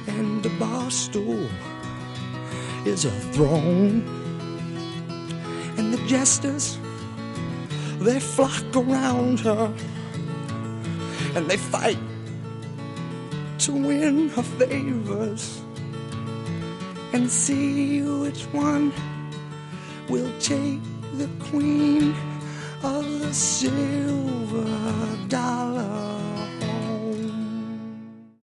and the bar stool is a throne, and the jesters, they flock around her, and they fight to win her favors and see which one will take the queen of the silver dollar.